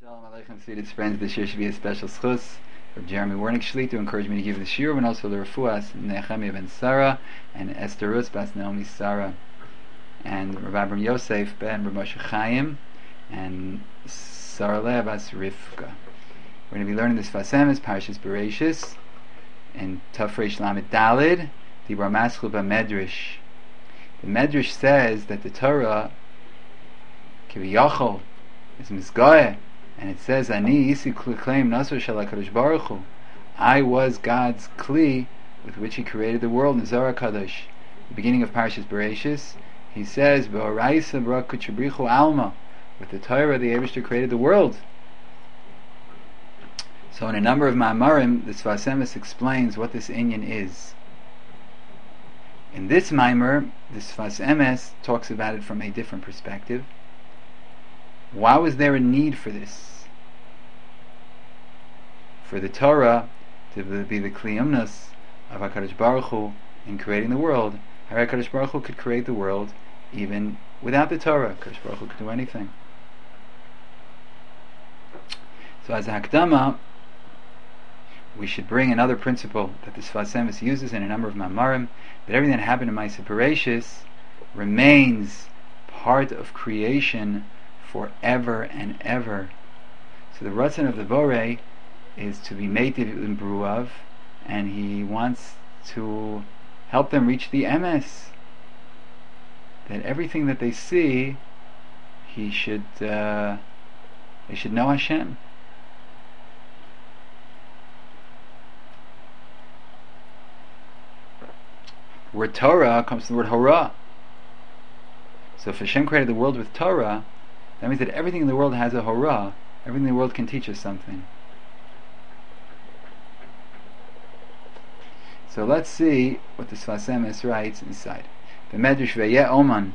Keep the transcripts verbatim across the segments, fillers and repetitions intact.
Shalom Aleichem, students, friends. This year should be a special schus for Jeremy Wernick Shli to encourage me to give the shiur, and also the refuas Nehemiah ben Sarah and Esther Rus bas Naomi Sarah and Rav Abram Yosef ben Rav Moshe Chaim and Sarah Leah bas Rivka. We're going to be learning this Fasemis Parshas Bereshis and Tafresh Lamed Dalid Dibur Maschil Medrash. The Medrash says that the Torah Kiviyachol is Mizgayeh, and it says, Ani isi claim nasur shel HaKadosh Baruch Hu. I was God's kli with which He created the world in Zohar Kadosh. The beginning of Parshas Bereshis, He says, B'oraisa b'rak kuchabrichu alma. With the Torah, the Eibishter created the world. So in a number of Ma'amarim, the Sfas Emes explains what this inyan is. In this Ma'amar, the Sfas Emes talks about it from a different perspective. Why was there a need for this? For the Torah to be the kliyumnus of HaKadosh Baruch Hu in creating the world. HaKadosh Baruch Hu could create the world even without the Torah. HaKadosh Baruch Hu could do anything. So as a hakdama, we should bring another principle that the Sfas Emes uses in a number of Ma'amarim, that everything that happened in Ma'aseh Bereshis remains part of creation forever and ever. So the Ratzon of the Borei is to be meitiv in Bruav, and he wants to help them reach the emes. That everything that they see, he should uh, they should know Hashem. The word Torah comes from the word Hora. So if Hashem created the world with Torah, that means that everything in the world has a hora. Everything in the world can teach us something. So let's see what the Sfas Emes writes inside. The Medrash Vayeh Oman.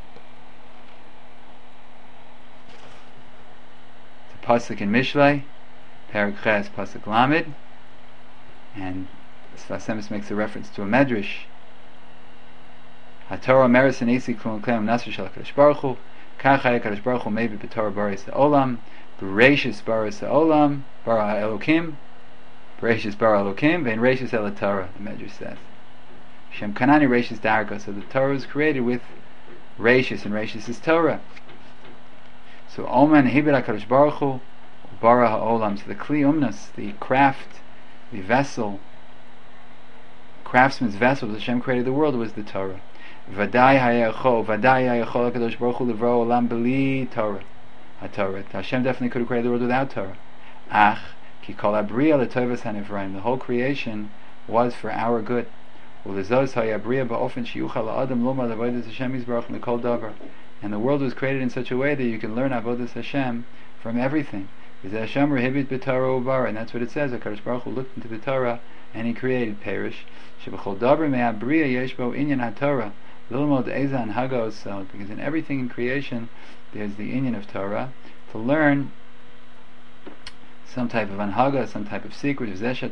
It's a pasuk in Mishlei, Perek Ches, pasuk Lamed, and the Sfas Emes makes a reference to a Medrash. HaTorah Meres Anesi Klum Klem Nasr Shel HaKadosh Baruch Hu. Kachai HaKadosh Baruch Hu maybe b'Torah Baris Ha'olam, Bereshis Baris Ha'olam, Bara Elokim, Bereshis Bara Elokim, Vein Reshis El Torah. The Medrash says, Shem Kanani Reshis Darga. So the Torah was created with Reshis, and Reshis is Torah. So Oman Hibir HaKadosh Baruch Hu, Bara Ha'olam. So the Kli Umnas, the craft, the vessel, craftsman's vessel, that Hashem created the world, was the Torah. Vadai hayachol, Vadai hayachol HaKadosh Baruch Hu livro olam b'li Torah. HaTorah. Hashem definitely could have created the world without Torah. Ach, ki kol abriya l'tovas hanivraim. The whole creation was for our good. U'lezos hayabriya ba'ofen shiyuchal la'adam lomad avodas Hashem yisbarach mikol davar. And the world was created in such a way that you can learn avodas Hashem from everything. V'zeh Hashem rehibit b'Torah u'bara. And that's what it says. HaKadosh Baruch Hu looked into the Torah and He created Perish. Sheb'chol davar me'abriya yesh bo inyan HaTorah. Because in everything in creation there's the inyan of Torah, to learn some type of anhaga, some type of secret.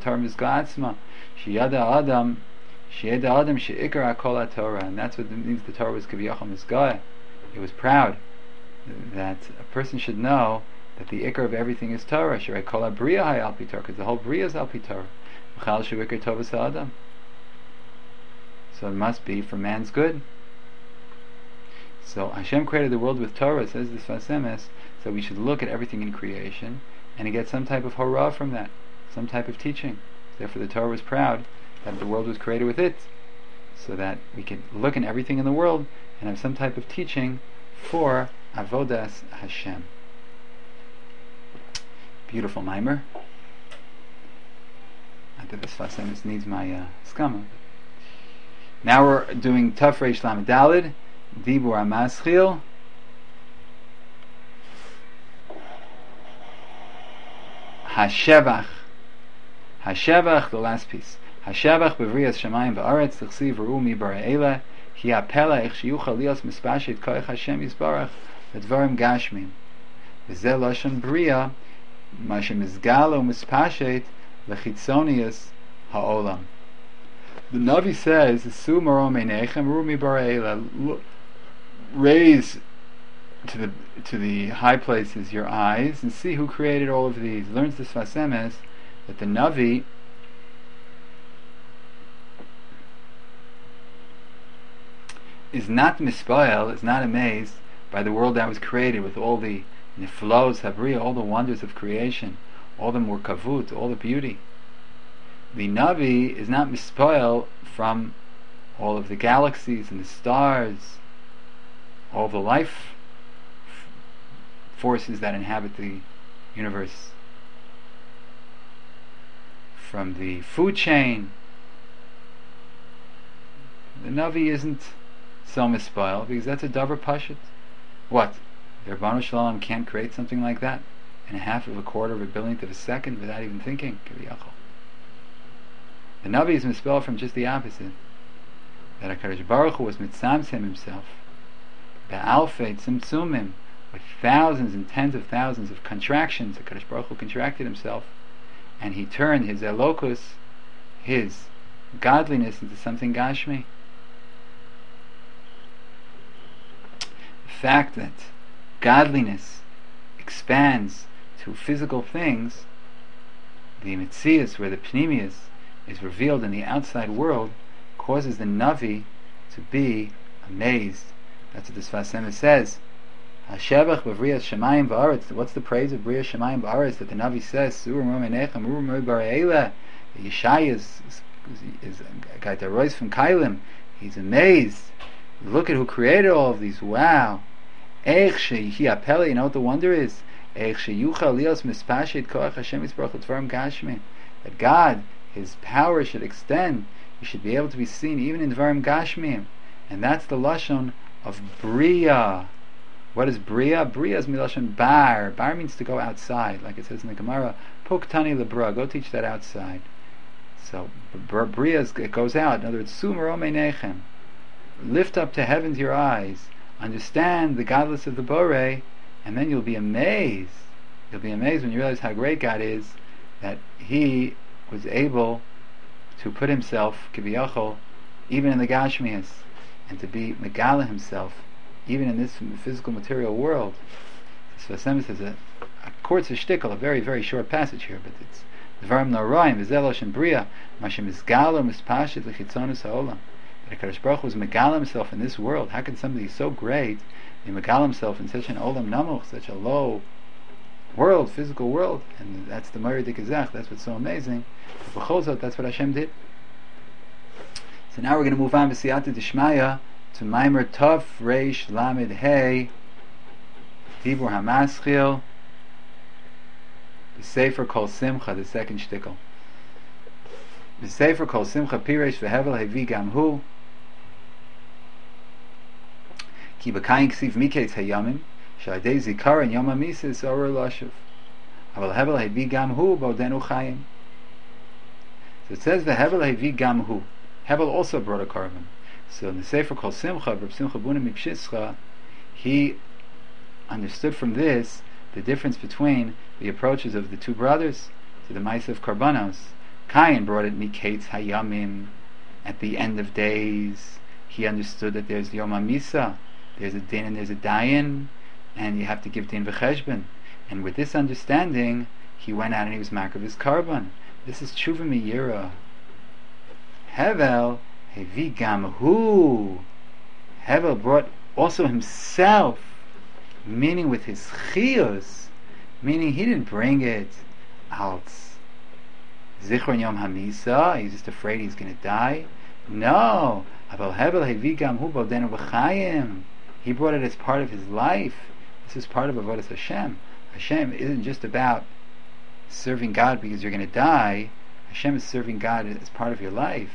And that's what it means the Torah was kiviyachol mizgayeh. It was proud that a person should know that the ikar of everything is Torah. Because the whole bria is alpi Torah. So it must be for man's good. So Hashem created the world with Torah, says the Sfas Emes, so we should look at everything in creation and get some type of hora from that, some type of teaching. Therefore the Torah was proud that the world was created with it, so that we can look in everything in the world and have some type of teaching for avodas Hashem. Beautiful mimer. Not that the Sfas Emes needs my uh, skama. Now we're doing Tafresh Lamed Dalid, Dibur HaMaschil, Hashevach. Hashevach, the last piece. Hashevach b'vriyas shamayim v'aretz t'chsiv v'ru mi bara'ela ki ha'pela ech shiyuchal lios mispashit koich Hashem yisbarach v'dvarim gashmim v'zeh lashon bria ma shemizgalo mispashit l'chitzonius ha'olam. The Navi says, "Su marom einechem rumi bara'ela." Raise to the to the high places your eyes and see who created all of these. Learns the Sfas Emes that the Navi is not mispoel, is not amazed by the world that was created with all the niflos, habriya, all the wonders of creation, all the murkavut, all the beauty. The Navi is not mispoel from all of the galaxies and the stars, all the life forces that inhabit the universe, from the food chain. The Navi isn't so mispoel because that's a davar pashut. What? The Rabbanu Shalom can't create something like that in a half of a quarter of a billionth of a second without even thinking. The Navi is mispoel from just the opposite. That HaKadosh Baruch Hu was mitzamtzem himself, be'alfei tzimtzumim, with thousands and tens of thousands of contractions. HaKadosh Baruch Hu contracted himself, and he turned his elokus, his godliness, into something gashmi. The fact that godliness expands to physical things, the mitzias, where the pnimius is revealed in the outside world, causes the Navi to be amazed. That's what the Sfas Emes says. Hashevach b'vriyas shemayim v'aretz. What's the praise of briyas shemayim v'aretz that the Navi says? Surah Romanechem, Urah Bara'ela. Yeshai is is a guy that rose from Kailim. He's amazed. Look at who created all of these. Wow. Eich shehi apeli. You know what the wonder is? Eich sheyuchal lios mispashit koach Hashem yisbarach l'tvarim gashmi. That God, His power should extend. You should be able to be seen even in Dvarim Gashmim. And that's the Lashon of Bria. What is Bria? Bria is Milashon Bar. Bar means to go outside, like it says in the Gemara, Poktani Lebra, go teach that outside. So Bria, it goes out. In other words, Sumer Nechem. Lift up to heaven your eyes. Understand the godless of the Borei, and then you'll be amazed. You'll be amazed when you realize how great God is, that He was able to put himself, kiviyachol, even in the Gashmias, and to be Megala himself, even in this physical material world. So Sfas Emes says a, a kurz shtickle, a very, very short passage here, but it's Dvarim Noraim, V'zelosh and Bria, Mashem Izgala Mispashit L'chitzonus Ha'olam. That HaKadosh Baruch Hu was Megala himself in this world. How can somebody so great be Megala himself in such an Olam Namuch, such a low world, physical world? And that's the Ma'ir Dikazach, that's what's so amazing. B'cholzot, that's what Hashem did. So now we're going to move on v'siyata d'shmaya to Maimer Tov Reish Lamed Hey Dibur HaMaschil, the Sefer Kol Simcha, the second shtickle. The Sefer Kol Simcha Piresh v'Hevel Hevi Gam Hu Ki B'Kayin Ksiv Miketz Hayamim Sh'adei Zikar and Yom HaMises Orur Lashuv Aval Hevel Hevi Gam Hu Bodenu Chayim. So it says the Hevel Hevi Gam Hu. Hevel also brought a korban. So in the Sefer Kol Simcha, Reb Simcha Buna Mipshischa, he understood from this the difference between the approaches of the two brothers to the Maisa of Karbanos. Cain brought it Miketz Hayamim, at the end of days. He understood that there's Yom HaMisa, there's a din and there's a dayan, and you have to give din v'cheshbon. And with this understanding, he went out and he was mark of his korban. This is tshuva miyira. Hevel hevi gam hu. Hevel brought also himself, meaning with his chiyus, meaning he didn't bring it als zichron yom hamisa. He's just afraid he's going to die. No, aval hevel hevi gam hu bodenu v'chayim. He brought it as part of his life. This is part of avodas Hashem. Hashem isn't just about serving God because you're going to die. Hashem is serving God as part of your life.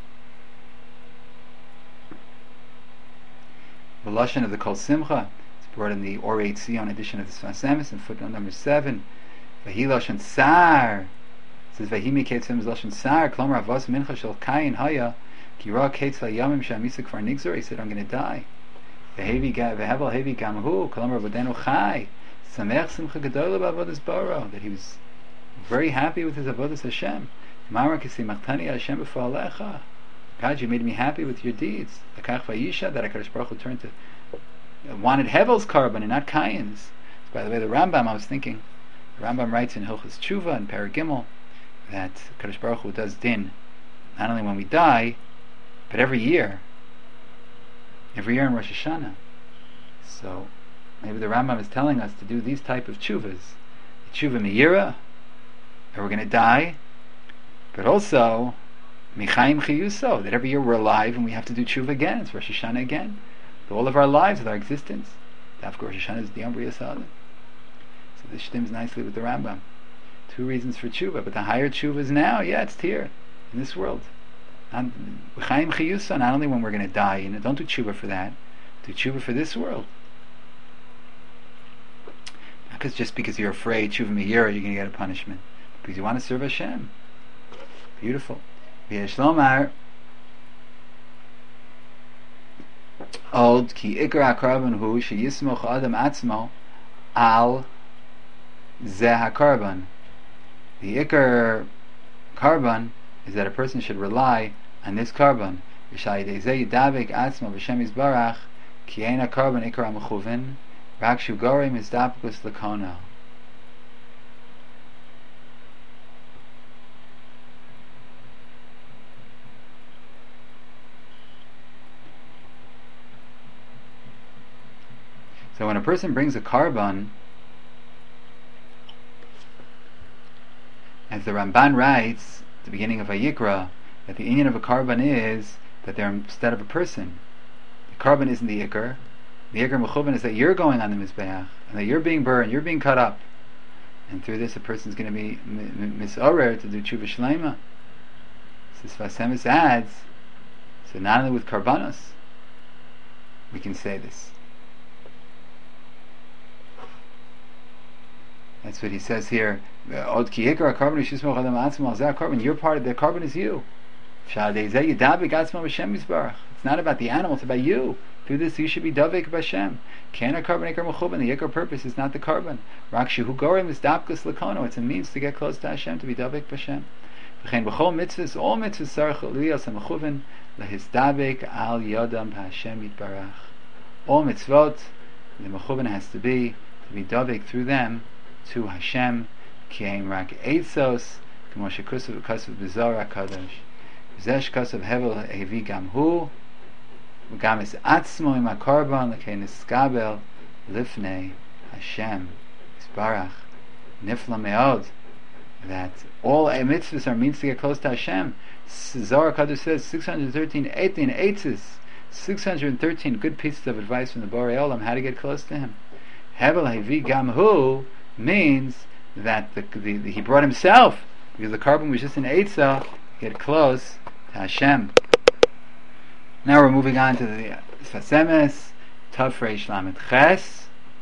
The Lashon of the Kol Simcha is brought in the Orei Tzion edition of the Sfas Emes in footnote number seven. Vahi Lashon Sar. It says Vahi Miketz Emes Lashon Sar. Klomer Avos Mincha Shel Kayin Haya Ki Ra Ketz LaYamim Shamisa Kfar Nigzor. He said, I'm going to die. Vahevi Vahevel Hevi Gamhu Klomer Vodenu Chai Samech Simcha Gedola B'Avodas Bara. That he was very happy with his avodas Hashem. Mara Kisimachtani Hashem B'Fa'alecha. God, you made me happy with your deeds. Akach Vayisha, that HaKadosh Baruch Hu turned to wanted Hevel's carbon and not Cain's. By the way, the Rambam, I was thinking, the Rambam writes in Hilchos Tshuva and Paragimel that Kadosh Baruch Hu does din not only when we die, but every year. Every year in Rosh Hashanah. So maybe the Rambam is telling us to do these type of tshuvas. The tshuva miyira, and we're going to die, but also michaim chiyuso, that every year we're alive and we have to do tshuva again. It's Rosh Hashanah again. All of our lives, with our existence. Dafka Rosh Hashanah is the Yom B'riyas Ha'adam. So this stems nicely with the Rambam. Two reasons for tshuva, but the higher tshuva is now. Yeah, it's here in this world. Chaim chiyusa, not only when we're going to die, and don't do tshuva for that. Do tshuva for this world. Not because just because you're afraid tshuva miyira you're going to get a punishment, because you want to serve Hashem. Beautiful. V'yesh lomar Old ki ikar hakarban hu sheyismoch adam atzmo al zeh hakarban. The ikar carbon is that a person should rely on this carbon. V'shayidei zeh yidavik atzmo v'shem yizbarach ki ein hakarban ikar hamechuvin rak shu gorei mizdapikus lakono. So when a person brings a carbon, as the Ramban writes at the beginning of Vayikra, that the inyan of a carbon is that they're instead of a person. The carbon isn't the ikar. The ikar mechuvan is that you're going on the mizbeach, and that you're being burned, you're being cut up. And through this a person's going to be misorer to do tshuva shleima. So Sfas Emes adds, so not only with karbanos, we can say this. That's what he says here. Od ki hikar carbon yishmach adam atzmo al carbon. Your part of the carbon is you. It's not about the animal; it's about you. Through this, you should be davik b'Hashem. Kana carbon hikar mechuban. The hikar purpose is not the carbon. Rak shehu gorim is dapkus lakono. It's a means to get close to Hashem, to be davik b'Hashem. V'chein b'chol mitzvahs, all mitzvahs sarach liyos hamechuvan lehisdavik al yodam b'Hashem yitbarach. All mitzvot, the mechuvan has to be to be davik through them to Hashem, ki ein rak eitzos, k'mo shekusav kasav b'zor hakadosh, v'zesh kasav hevel hevi gam hu, v'gam es atzmo im hakarban l'kei niskabel lifnei Hashem yisbarach. Nifla me'od, that all mitzvahs are means to get close to Hashem. Zohar Kadosh says six hundred thirteen eighteen eitzes, six hundred thirteen good pieces of advice from the Borei Olam how to get close to Him. Hevel hevi gam hu means that the, the, the, he brought himself, because the carbon was just an eitzah, get close to Hashem. Now we're moving on to the Sfas Emes, Tav Reish Lamed Ches.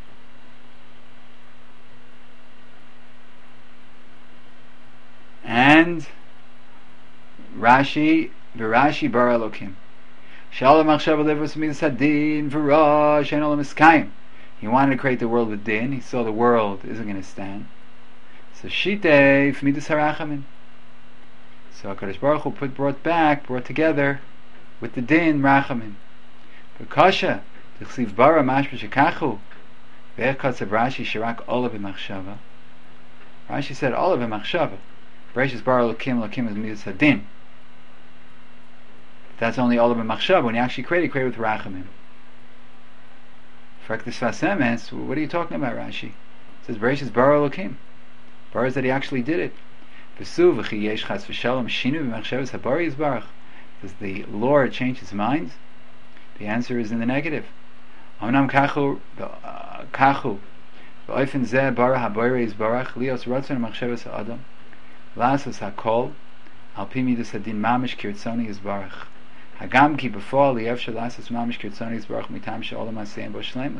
And Rashi, V'Rashi Bara Elokim. Shalom Achshav Alevos Midas Hadin V'Ra Shein Olam Eskayim. He wanted to create the world with din. He saw the world isn't going to stand. So Shitei Midas Harachamim. So HaKadosh Baruch Hu put brought back, brought together with the din Rachamim. V'Kasha T'chsiv Bara Mashma Shekachu Ve'ech Katzav Rashi Shirak Olav B'Machshava. Rashi said Olav B'Machshava. Bereshis Bara Elokim Elokim is Midas Hadin. That's only Olav B'Machshava. When he actually created, he created with Rachamim. What are you talking about, Rashi? It says Bereshis bara Elokim. Bara is that he actually did it. Does the Lord change his mind? The answer is in the negative. Amnam kachu kachu v'oifen zeh bara haboire yisbarach lios ratzon machshavas ha'adam lasos hakol al pi midas hadin mamish kirtzoni yisbarach. Hagam ki before liyev shalasos mamish kirtzoni yisbarach mitam she'olam haseim bo shleimus.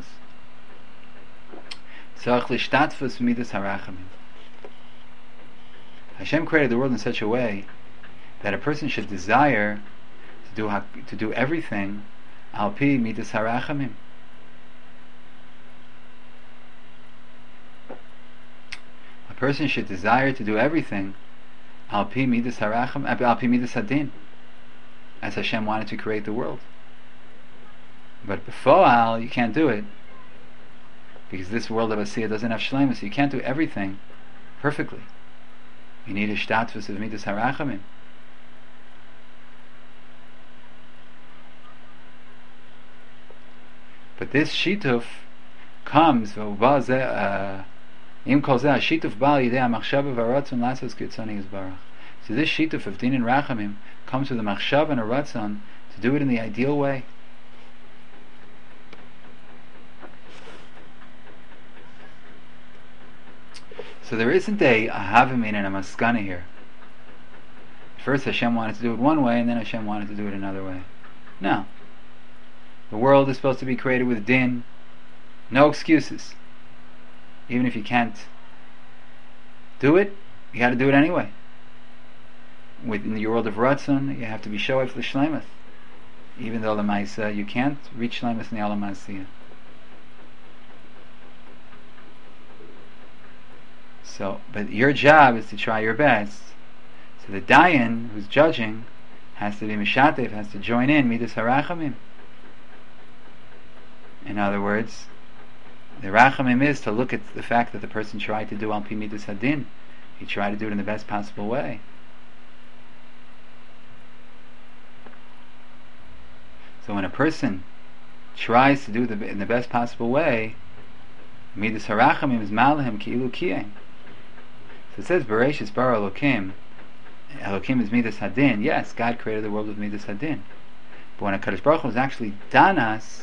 Tzarich lishtatfus midas harachamim. Hashem created the world in such a way that a person should desire to do ha- to do everything al pi midas harachamim. A person should desire to do everything al pi midas haracham, al pi midas hadin, as Hashem wanted to create the world. But before you can't do it, because this world of Asiya doesn't have shleimus. So you can't do everything perfectly. You need a shtatvus of midas harachamim. But this shituf comes v'ubah im kol zeh shituf bal yidei hamachshava v'aratzon lasos kitzoni yisbarach. So this shituf of din and rachamim comes with a machshav and a ratzon to do it in the ideal way. So there isn't a havamin and a maskana here. First Hashem wanted to do it one way, and then Hashem wanted to do it another way. No. The world is supposed to be created with din. No excuses. Even if you can't do it, you got to do it anyway. Within the world of Ratzon, you have to be shoav l'shleimus. Even though the Maisa, you can't reach shleimus in the Olam Asiyah. So, but your job is to try your best. So the Dayan, who's judging, has to be Mishatev, has to join in Midas HaRachamim. In other words, the Rachamim is to look at the fact that the person tried to do Al Pi Midas Hadin. He tried to do it in the best possible way. So when a person tries to do it in the best possible way, Midas HaRachamim is Malahim Ki'ilu Kiyem. So it says Bereshis bara Elokim. Elokim is Midas Hadin. Yes, God created the world with Midas Hadin. But when HaKadosh Baruch Hu was actually danas,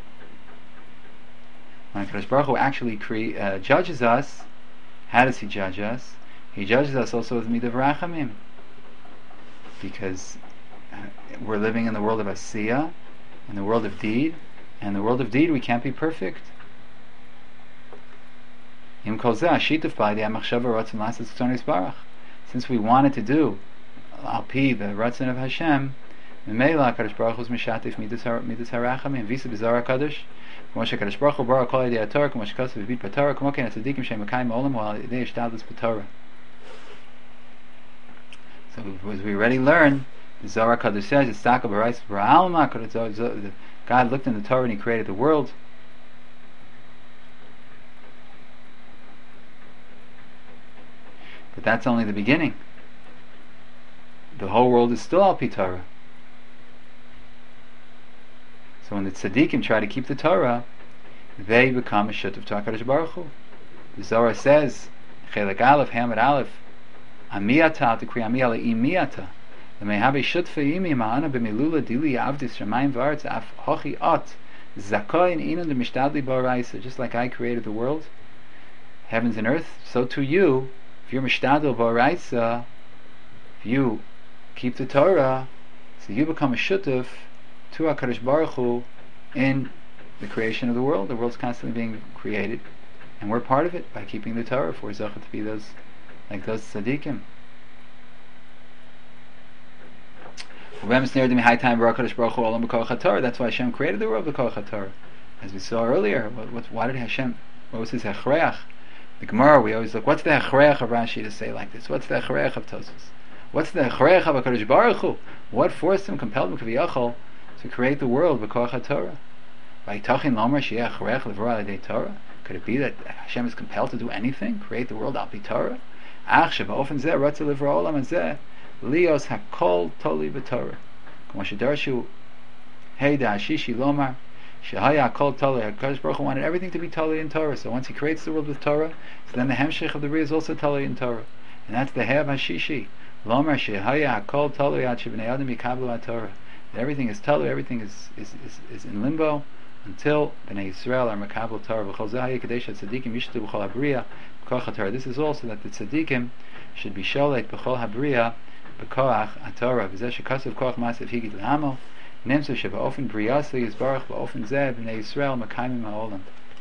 when HaKadosh Baruch Hu actually cre- uh, judges us, how does He judge us? He judges us also with Midah Rachamim, because uh, we're living in the world of Asiyah, in the world of deed, and in the world of deed we can't be perfect. Since we wanted to do Al Pi, the Ratzon of Hashem, Memela HaKadosh Baruch Hu is Mishatif Midas HaRachamim, Visa B'Zara Kadosh, K'mo she'Kadosh Baruch Hu bara kol yedei HaTorah, K'mo she'Kasav V'bit B'Torah, K'mo ken HaTzadikim she'em Mekayim Olam Ha'al Yedei Hishtadlus B'Torah. So as we already learned, the Zohar Kadosh says, it's Taka B'Rais B'Alma, God looked in the Torah and He created the world. But that's only the beginning. The whole world is still Al Pi Torah. So when the tzaddikim try to keep the Torah, they become a shutuf to HaKadosh Baruch Hu. The Zohar says, Chelek Aleph, Hamid Aleph, Amiyata, to kriya Amiyah le'imiyata, L'mehabe shutfa imi ma'ana b'milula dili avdis shamayim v'aretz af hochi ot, zakoyin inon de mishtadli ba'oraisa. Just like I created the world, heavens and earth, so too you, if you're mishtadl ba'oraisa, if you keep the Torah, so you become a shutuf to HaKadosh Baruch Hu in the creation of the world. The world's constantly being created, and we're part of it by keeping the Torah. For Zochet to be those, like those tzaddikim. That's why Hashem created the world with Koach HaTorah. As we saw earlier, what, what, why did Hashem, what was his hechreach? The Gemara, we always look, what's the hechreach of Rashi to say like this? What's the hechreach of Tosfos? What's the hechreach of HaKadosh Baruch Hu? What forced him, compelled him, kaviyachol, to create the world with Koach HaTorah? By Tachin Lomer Sheyeh Hechreach Levorah Alidei Torah? Could it be that Hashem is compelled to do anything? Create the world Al Pi Torah? Ach she'ba'ofen zeh Ratzah Levorah Olam Hazeh Lios Hakol Toli B'Torah. K'mo shedarshu Hey Da'ashishi Lomar Shehaya Hakol Toli. HaKadosh Baruch Hu wanted everything to be Toli in Torah. So once He creates the world with Torah, so then the Hemshech of the Bria is also Toli in Torah. And that's the Hey of Hashishi. Lomar Shehaya Hakol Toli Ad Shebnei Adam Yikablu HaTorah. Everything is Toli, everything is, is, is, is in limbo until Bnei Yisrael are Makabel Torah. V'chol zeh hayeh kadei she'tzadikim yishtu b'chol habriya b'koach HaTorah. This is also that the tzadikim should be sholet b'chol habriya b'koach HaTorah. V'zeh shekasav koach masav higid l'hamo nemsu sheba'ofen briyasa yizbarach ba'ofen zeh Bnei Yisrael makayimim ha'olam.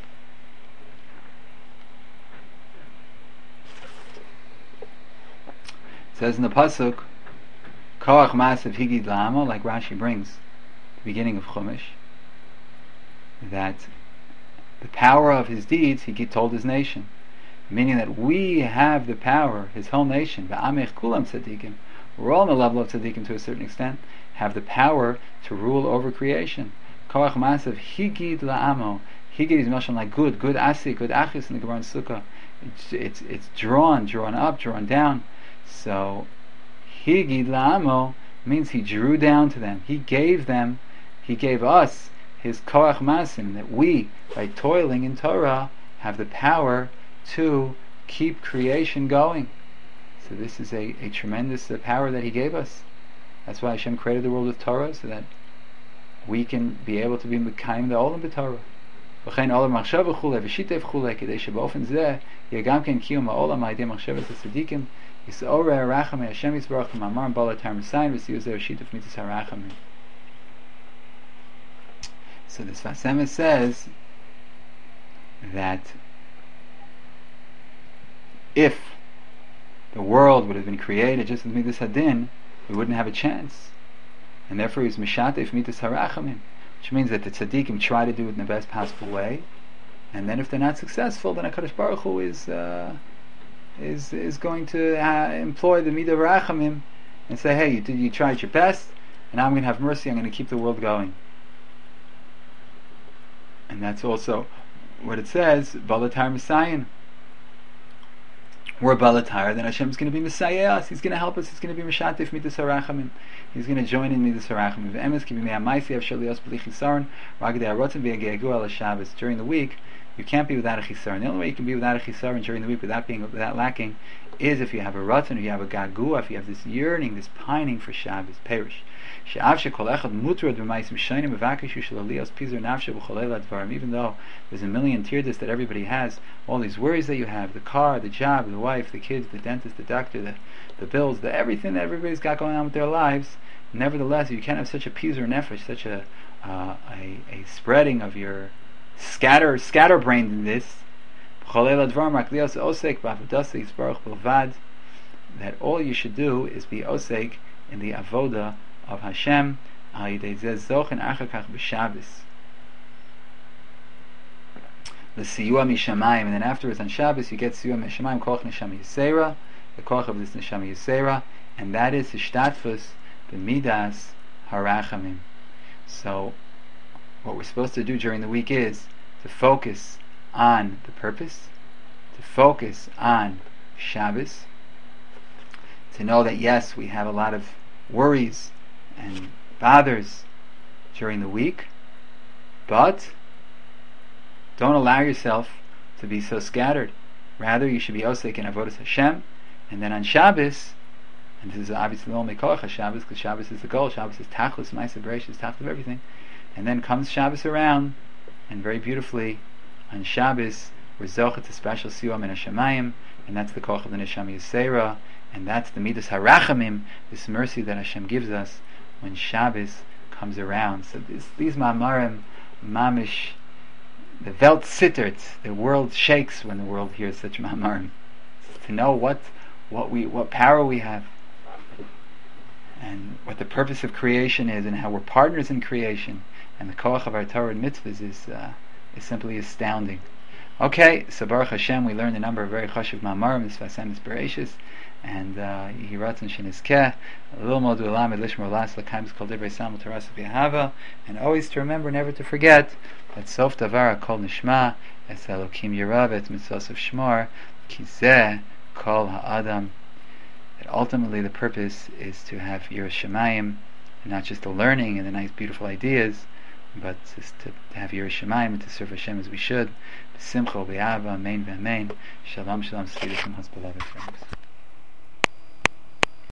It says in the pasuk, koach masav higid l'hamo, like Rashi brings the beginning of Chumash, that the power of his deeds he told his nation, meaning that we have the power, his whole nation, v'amech kulam tzadikim, we're all on the level of tzadikim to a certain extent, have the power to rule over creation. Koach Masav Higid La'amo. Higid is mentioned like good, good asi, good achis in the Gemara in Sukkah. It's, it's, it's drawn, drawn up, drawn down. So, Higid La'amo means he drew down to them. He gave them, he gave us his Koach Masim, that we, by toiling in Torah, have the power to keep creation going. So this is a, a tremendous uh, power that he gave us. That's why Hashem created the world with Torah, so that we can be able to be Mekayim the Olam b'Torah. V'chein olam machshava chulei v'shitev chulei kedei sheba'ofen zeh yeh gam ken kiyum ha'olam ha'idei machshavas ha'tzadikim yis'orei harachamim Hashem yisbarach ma'amar b'ala tar m'sayin v'siyu zeh v'shitev mitzvos harachamim. So the Sfas Emes says that if the world would have been created just with Midas Hadin, we wouldn't have a chance. And therefore he's Mishatef Midas Harachamim, which means that the tzaddikim try to do it in the best possible way, and then if they're not successful, then HaKadosh Baruch Hu is uh, is is going to uh, employ the Midah Harachamim and say, hey, you did, you tried your best, and now I'm going to have mercy, I'm going to keep the world going. And that's also what it says, Balatar Messiah. We're Balatar, then Hashem's going to be Messiah us. He's going to help us. He's going to be Mishatif Midas Harachamim. He's going to join in Midas Harachamim. V'emes ki b'mei ha'maisi av shalios b'li chisaron ragdei harotzim v'yagegu al Shabbos. During the week, you can't be without a chisaron. The only way you can be without a chisaron during the week, without being without lacking, is if you have a rotzon, if you have a gagua, if you have this yearning, this pining for Shabbos, perish. She'av she'kol echad mutrod b'maisim shaynim v'vakishu shel aliyos pizur nafshe v'cholei ladvarim. Even though there's a million tirdas that everybody has, all these worries that you have, the car, the job, the wife, the kids, the dentist, the doctor, the, the bills, the everything that everybody's got going on with their lives, nevertheless, you can't have such a pizur nefesh, such a, uh, a a spreading of your scatter scatterbrainedness. That all you should do is be osek in the avoda of Hashem, and then afterwards on Shabbos you get siyua mishamayim, koach neshama yisera, the koach of this neshama yisera, and that is hishtatfus b'midas harachamim. So what we're supposed to do during the week is to focus on the purpose, to focus on Shabbos, to know that yes, we have a lot of worries and bothers during the week, but don't allow yourself to be so scattered. Rather, you should be osek in avodas Hashem, and then on Shabbos, and this is obviously the only koach Shabbos, because Shabbos is the goal. Shabbos is tachlis, ma'aseh bereishis, tachlis of everything. And then comes Shabbos around, and very beautifully on Shabbos we're zochet to special siyua min hashamayim, and that's the koach of the neshama yisera, and that's the midas harachamim, this mercy that Hashem gives us when Shabbos comes around. So this, these ma'amarim, mamish, the Welt zittert, the world shakes when the world hears such ma'amarim. To know what what we what power we have, and what the purpose of creation is, and how we're partners in creation, and the koach of our Torah and mitzvahs is uh, is simply astounding. Okay, so Baruch Hashem, we learned a number of very chashuv ma'amarim, this Sfas Emes Bereishis, and Yehi Ratzon Shenizkeh, Lilmod U'Lamed Lishmor Las L'Kaim Kol Divrei Samul Torah V'Yahava, and always to remember, never to forget, that Sof Davar Kol Nishma, Es Elokim Yirav Et Mitzvos of Shmor, Ki Zeh Kol Ha'adam, that ultimately the purpose is to have Yiras Shamayim, and not just the learning and the nice beautiful ideas, but just to, to have Yiras Shamayim and to serve Hashem as we should. B'simcha B'Yahava, Amen V'Amen. Shalom Shalom, Shalom, Shalom, beloved friends.